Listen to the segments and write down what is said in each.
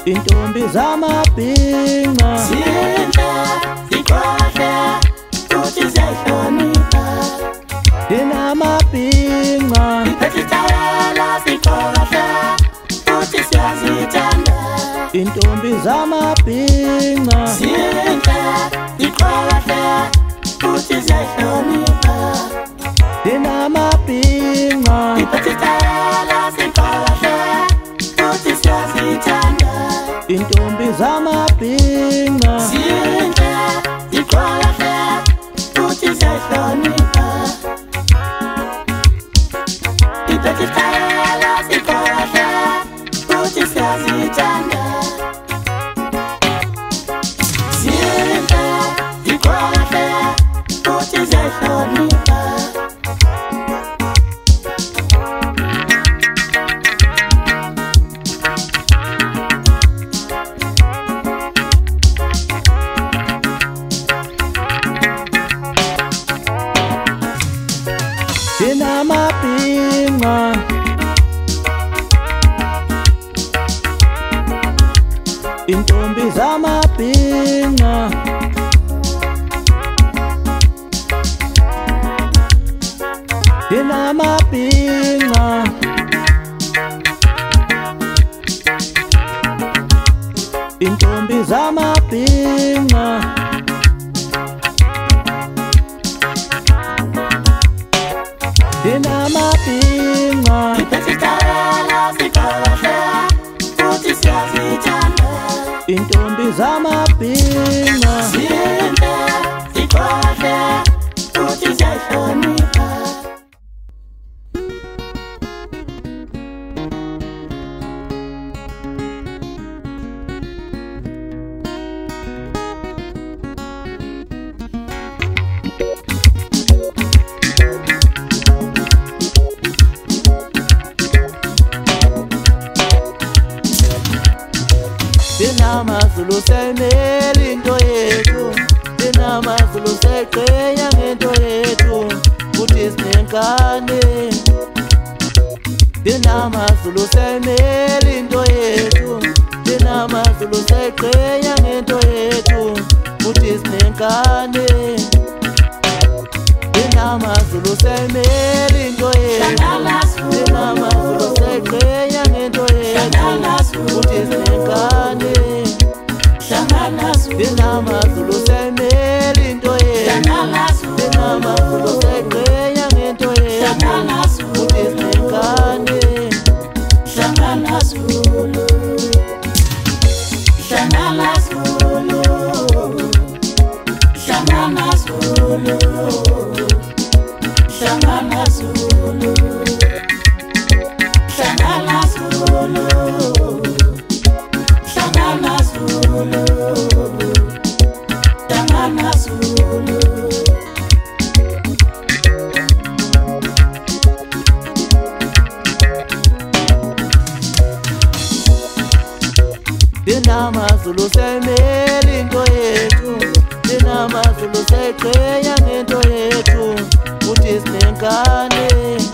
intombi zamabhinqa zinhle ziqohle futhi ziyahlonipha inamabhinqa iphetitayela siqohle futhi siyazithanda intombi zamabhinqa zinhle ziqohle futhi ziyahlonipha inamabhinqa iphetitayela siqohle futhi siyazithanda intombi zamabhinqa zinhle ziqohle futhi ziyahlonipha iphetitayela siqohle futhi siyazithanda zinhle ziqohle futhi ziyahlonipha inamabhinqa intombi zamabhinqa inamabhinqa intombi zamabhinqa inamabhinqa iphetitayela siqohle futhi siyazithanda intombi zamabhinqa zinhle ziqohle futhi ziyahlonipha inamazulu semele into yethu inamazulu seqhenya ngento yethu futhi sinenkani inamazulu semele into yethu inamazulu seqhenya ngento yethu futhi sinenkani inamazulu semele into yethu inamazulu seqhenya ngento yethu futhi sinenkani inamazulu semele into yethu inamazulu seqhenya ngento yethu futhi sinenkani Hlangana Zulu Hlangana Zulu Hlangana Zulu Hlangana Zulu Hlangana Zulu Hlangana Zulu Hlangana Zulu inamazulu semele into yethu inamazulu seqhenya ngento yethu futhi sinenkani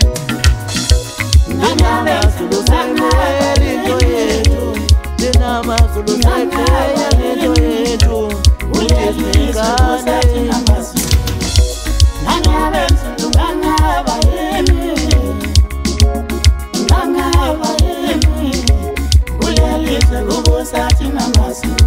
inamazulu semele into yethu inamazulu seqhenya ngento yethu futhi sinenkani Sathi namazulu